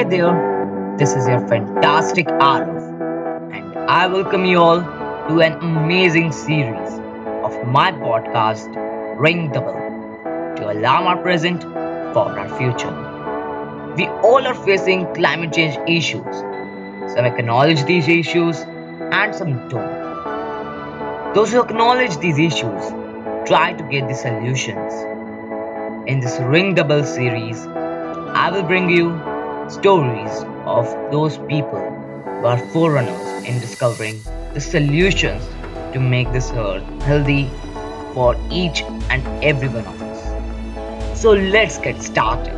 Hi there, this is your fantastic Arav, and I welcome you all to an amazing series of my podcast, Ring the Bell, to alarm our present for our future. We all are facing climate change issues. Some acknowledge these issues and some don't. Those who acknowledge these issues try to get the solutions. In this Ring the Bell series, I will bring you stories of those people who are forerunners in discovering the solutions to make this earth healthy for each and every one of us. So let's get started.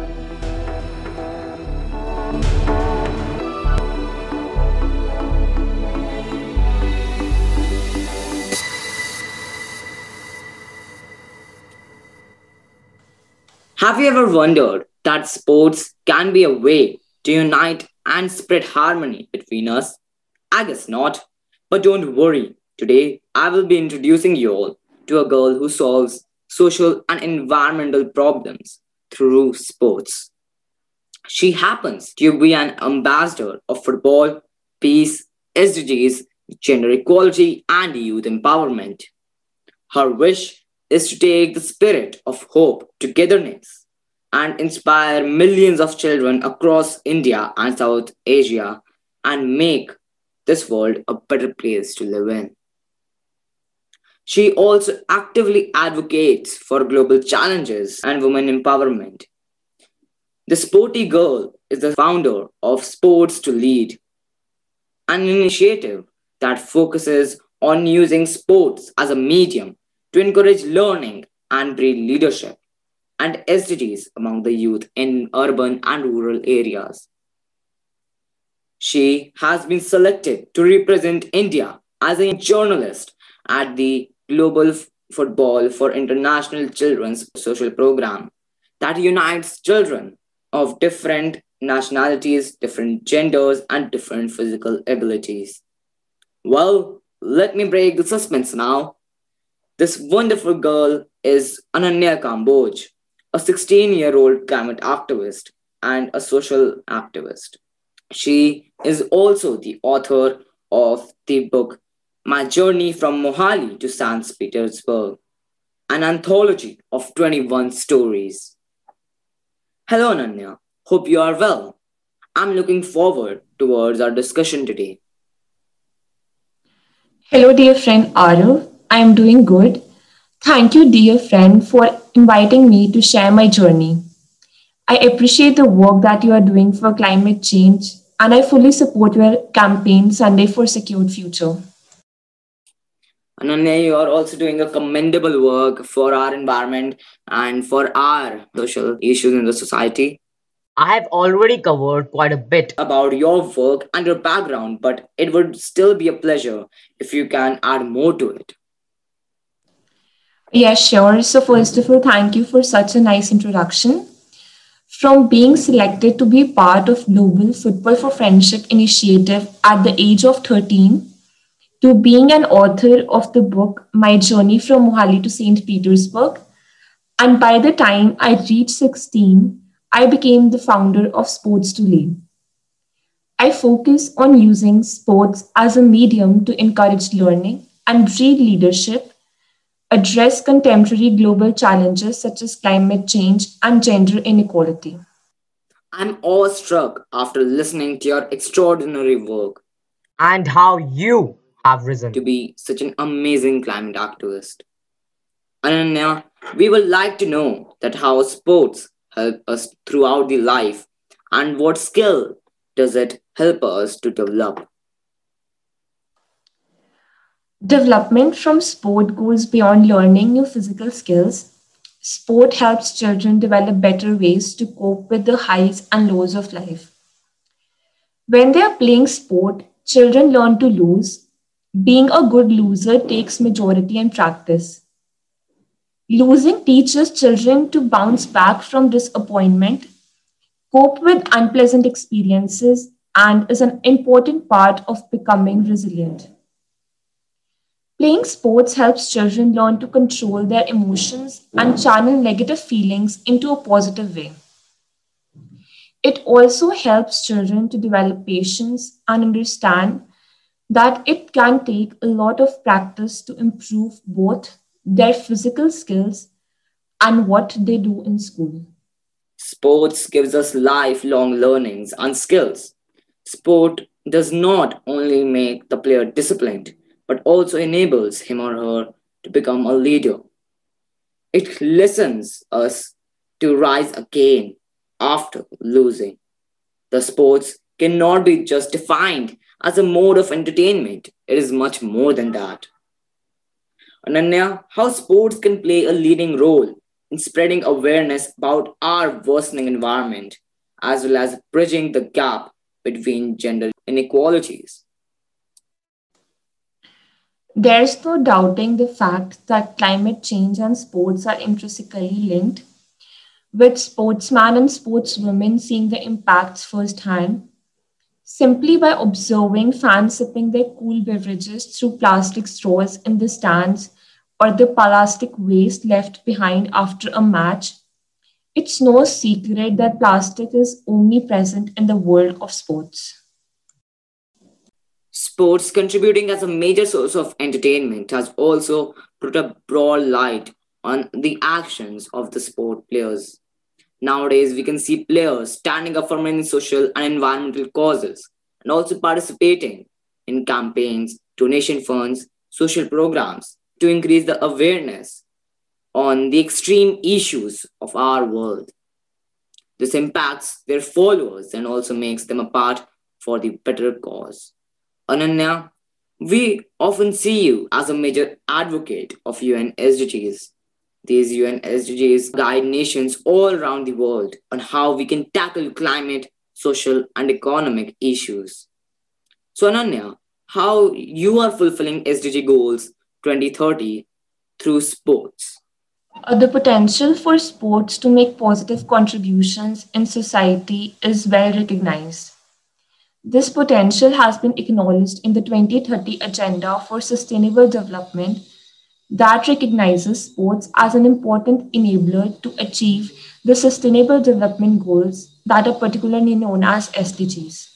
Have you ever wondered that sports can be a way to unite and spread harmony between us? I guess not. But don't worry, today I will be introducing you all to a girl who solves social and environmental problems through sports. She happens to be an ambassador of football, peace, SDGs, gender equality, and youth empowerment. Her wish is to take the spirit of hope, togetherness, and inspire millions of children across India and South Asia and make this world a better place to live in. She also actively advocates for global challenges and women empowerment. The Sporty Girl is the founder of Sports to Lead, an initiative that focuses on using sports as a medium to encourage learning and breed leadership and SDGs among the youth in urban and rural areas. She has been selected to represent India as a journalist at the Global Football for International Children's Social Program that unites children of different nationalities, different genders, and different physical abilities. Well, let me break the suspense now. This wonderful girl is Ananya Kamboj, a 16-year-old climate activist and a social activist. She is also the author of the book My Journey from Mohali to St. Petersburg, an anthology of 21 stories. Hello, Ananya. Hope you are well. I'm looking forward towards our discussion today. Hello, dear friend Arav. I am doing good. Thank you, dear friend, for inviting me to share my journey. I appreciate the work that you are doing for climate change, and I fully support your campaign Sunday for Secured Future. Ananya, you are also doing a commendable work for our environment and for our social issues in the society. I have already covered quite a bit. About your work and your background, but it would still be a pleasure if you can add more to it. Yeah, sure. So, first of all, thank you for such a nice introduction. From being selected to be part of Global Football for Friendship initiative at the age of 13, to being an author of the book My Journey from Mohali to St. Petersburg. And by the time I reached 16, I became the founder of Sports to Lead. I focus on using sports as a medium to encourage learning and breed leadership, address contemporary global challenges such as climate change and gender inequality. I'm awestruck after listening to your extraordinary work And how you have to risen. be such an amazing climate activist. Ananya, we would like to know that how sports help us throughout the life and what skill does it help us to develop. Development from sport goes beyond learning new physical skills. Sport helps children develop better ways to cope with the highs and lows of life. When they are playing sport, children learn to lose. Being a good loser takes maturity and practice. Losing teaches children to bounce back from disappointment, cope with unpleasant experiences, and is an important part of becoming resilient. Playing sports helps children learn to control their emotions and channel negative feelings into a positive way. It also helps children to develop patience and understand that it can take a lot of practice to improve both their physical skills and what they do in school. Sports gives us lifelong learnings and skills. Sport does not only make the player disciplined, but also enables him or her to become a leader. It lessens us to rise again after losing. The sports cannot be just defined as a mode of entertainment. It is much more than that. Ananya, how sports can play a leading role in spreading awareness about our worsening environment, as well as bridging the gap between gender inequalities. There's no doubting the fact that climate change and sports are intrinsically linked, with sportsmen and sportswomen seeing the impacts firsthand. Simply by observing fans sipping their cool beverages through plastic straws in the stands or the plastic waste left behind after a match, it's no secret that plastic is omnipresent in the world of sports. Sports contributing as a major source of entertainment has also put a broad light on the actions of the sport players. Nowadays, we can see players standing up for many social and environmental causes and also participating in campaigns, donation funds, social programs to increase the awareness on the extreme issues of our world. This impacts their followers and also makes them a part for the better cause. Ananya, we often see you as a major advocate of UN SDGs. These UN SDGs guide nations all around the world on how we can tackle climate, social, and economic issues. So, Ananya, how you are fulfilling SDG goals 2030 through sports? The potential for sports to make positive contributions in society is well recognized. This potential has been acknowledged in the 2030 Agenda for Sustainable Development that recognizes sports as an important enabler to achieve the Sustainable Development Goals that are particularly known as SDGs.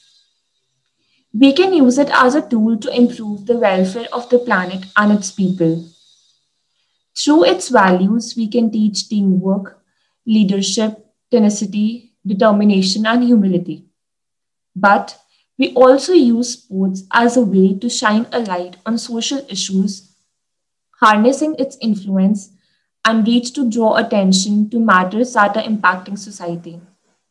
We can use it as a tool to improve the welfare of the planet and its people. Through its values, we can teach teamwork, leadership, tenacity, determination, and humility. But we also use sports as a way to shine a light on social issues, harnessing its influence and reach to draw attention to matters that are impacting society.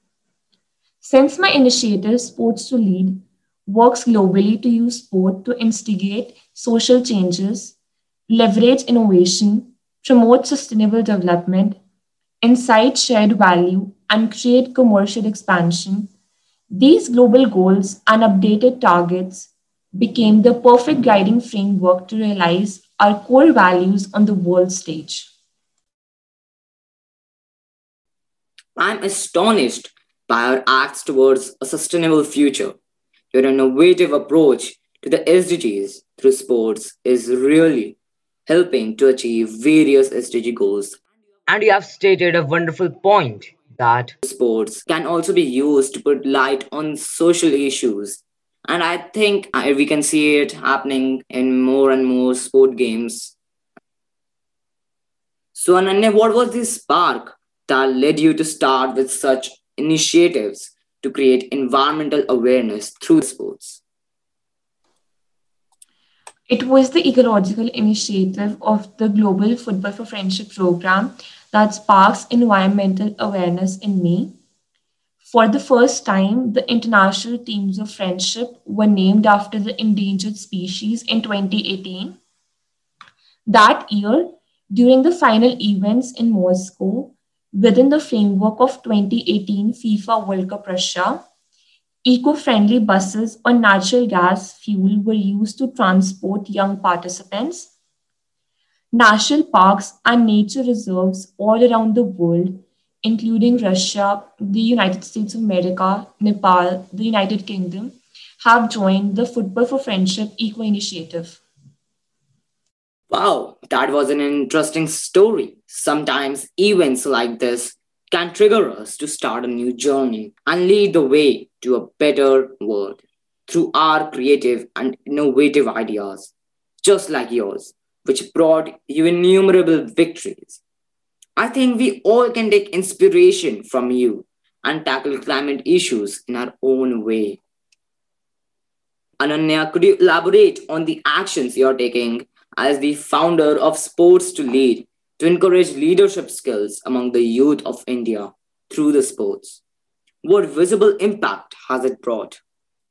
Since my initiative, Sports to Lead, works globally to use sport to instigate social changes, leverage innovation, promote sustainable development, incite shared value, and create commercial expansion, these global goals and updated targets became the perfect guiding framework to realize our core values on the world stage. I'm astonished by our acts towards a sustainable future. Your innovative approach to the SDGs through sports is really helping to achieve various SDG goals. And you have stated a wonderful point that Sports can also be used to put light on social issues. And I think we can see it happening in more and more sport games. So, Ananya, what was the spark that led you to start with such initiatives to create environmental awareness through sports? It was the ecological initiative of the Global Football for Friendship program that sparks environmental awareness in me. For the first time, the International Teams of Friendship were named after the endangered species in 2018. That year, during the final events in Moscow, within the framework of 2018 FIFA World Cup Russia, eco-friendly buses on natural gas fuel were used to transport young participants. National parks and nature reserves all around the world, including Russia, the United States of America, Nepal, the United Kingdom, have joined the Football for Friendship Eco Initiative. Wow, that was an interesting story. Sometimes events like this can trigger us to start a new journey and lead the way to a better world through our creative and innovative ideas, just like yours, which brought you innumerable victories. I think we all can take inspiration from you and tackle climate issues in our own way. Ananya, could you elaborate on the actions you're taking as the founder of Sports to Lead to encourage leadership skills among the youth of India through the sports? What visible impact has it brought?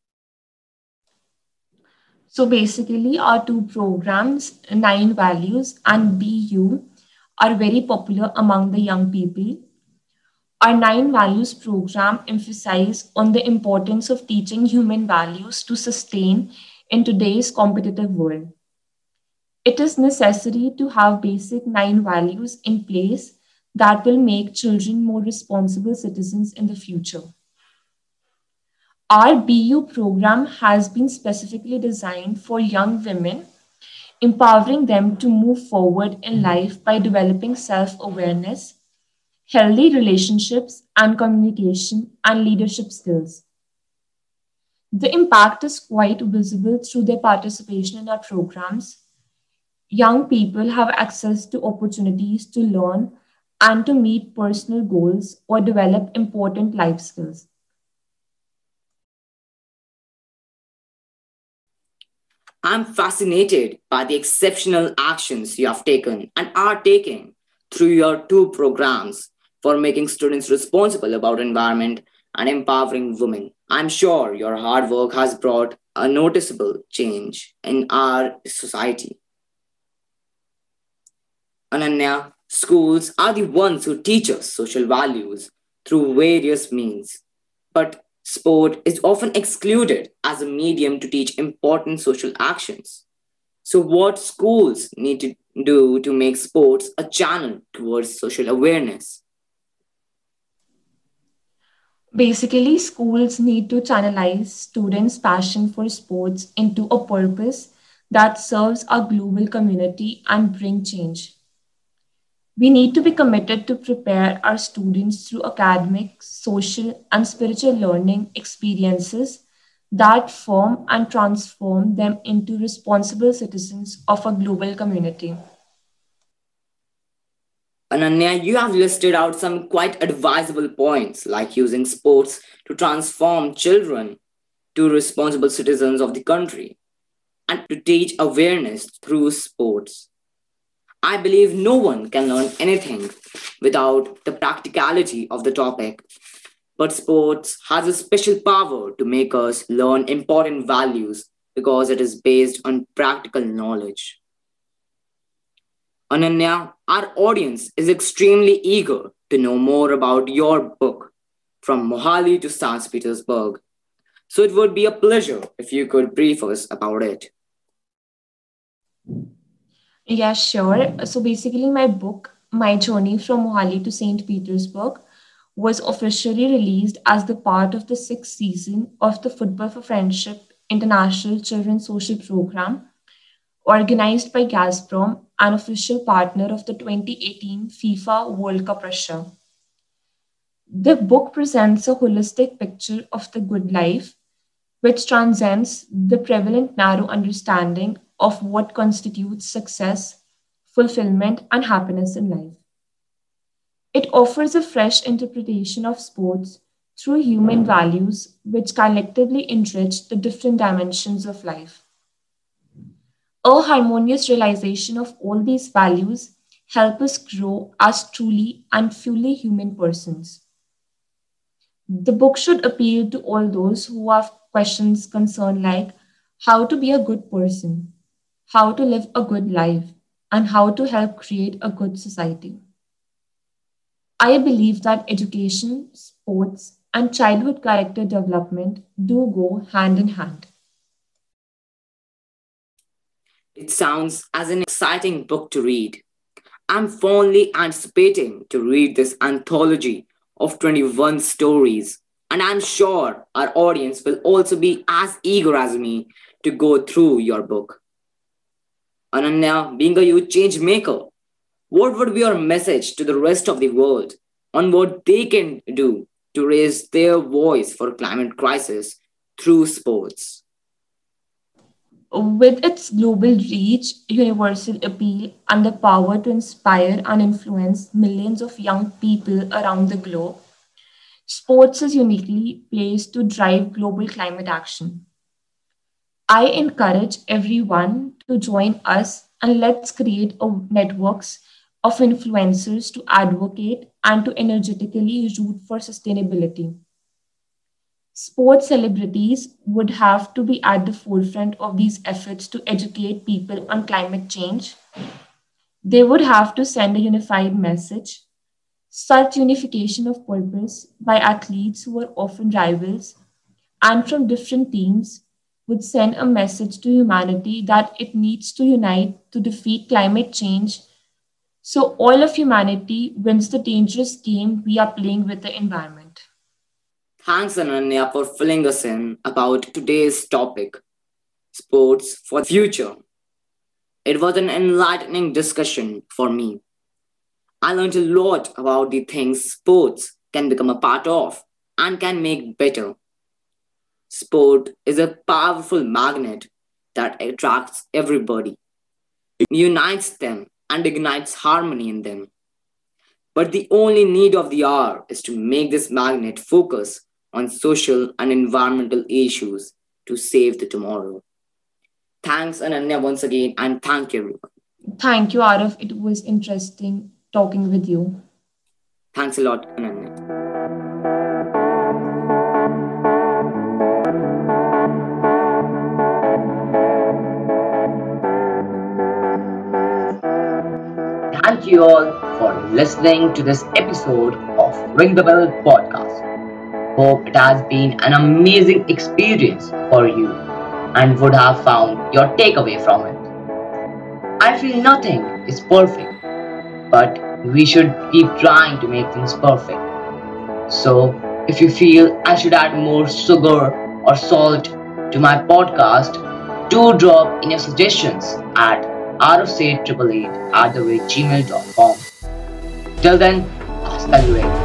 So basically, our two programs, Nine Values and BU, are very popular among the young people. Our Nine Values program emphasizes on the importance of teaching human values to sustain in today's competitive world. It is necessary to have basic nine values in place that will make children more responsible citizens in the future. Our BU program has been specifically designed for young women, empowering them to move forward in life by developing self awareness, healthy relationships, and communication and leadership skills. The impact is quite visible through their participation in our programs. Young people have access to opportunities to learn and to meet personal goals or develop important life skills. I'm fascinated by the exceptional actions you have taken and are taking through your two programs for making students responsible about environment and empowering women. I'm sure your hard work has brought a noticeable change in our society. Ananya, schools are the ones who teach us social values through various means, but sport is often excluded as a medium to teach important social actions. So, what schools need to do to make sports a channel towards social awareness? Basically, schools need to channelize students' passion for sports into a purpose that serves our global community and bring change. We need to be committed to prepare our students through academic, social, and spiritual learning experiences that form and transform them into responsible citizens of a global community. Ananya, you have listed out some quite advisable points like using sports to transform children to responsible citizens of the country and to teach awareness through sports. I believe no one can learn anything without the practicality of the topic, but sports has a special power to make us learn important values because it is based on practical knowledge. Ananya, our audience is extremely eager to know more about your book, From Mohali to St. Petersburg. So it would be a pleasure if you could brief us about it. Yeah, sure. So basically, my book, My Journey from Mohali to St. Petersburg, was officially released as the part of the sixth season of the Football for Friendship International Children's Social Program, organized by Gazprom, an official partner of the 2018 FIFA World Cup Russia. The book presents a holistic picture of the good life, which transcends the prevalent narrow understanding of what constitutes success, fulfillment, and happiness in life. It offers a fresh interpretation of sports through human values, which collectively enrich the different dimensions of life. A harmonious realization of all these values help us grow as truly and fully human persons. The book should appeal to all those who have questions concerned like how to be a good person, how to live a good life, and how to help create a good society. I believe that education, sports, and childhood character development do go hand in hand. It sounds as an exciting book to read. I'm fondly anticipating to read this anthology of 21 stories, and I'm sure our audience will also be as eager as me to go through your book. Ananya, being a youth change maker, what would be your message to the rest of the world on what they can do to raise their voice for climate crisis through sports. With its global reach, universal appeal, and the power to inspire and influence millions of young people around the globe, sports is uniquely placed to drive global climate action. I encourage everyone to join us and let's create networks of influencers to advocate and to energetically root for sustainability. Sports celebrities would have to be at the forefront of these efforts to educate people on climate change. They would have to send a unified message. Such unification of purpose by athletes who are often rivals and from different teams would send a message to humanity that it needs to unite to defeat climate change so all of humanity wins the dangerous game we are playing with the environment. Thanks, Ananya, for filling us in about today's topic, sports for the future. It was an enlightening discussion for me. I learned a lot about the things sports can become a part of and can make better. Sport is a powerful magnet that attracts everybody, unites them, and ignites harmony in them. But the only need of the hour is to make this magnet focus on social and environmental issues to save the tomorrow. Thanks, Ananya, once again, and thank you, everyone. Thank you, Arif. It was interesting talking with you. Thanks a lot, Ananya. Thank you all for listening to this episode of Ring the Bell podcast. Hope it has been an amazing experience for you and would have found your takeaway from it. I feel nothing is perfect, but we should keep trying to make things perfect. So, if you feel I should add more sugar or salt to my podcast, do drop in your suggestions at rfc888 at the rate gmail.com. Till then, hasta luego.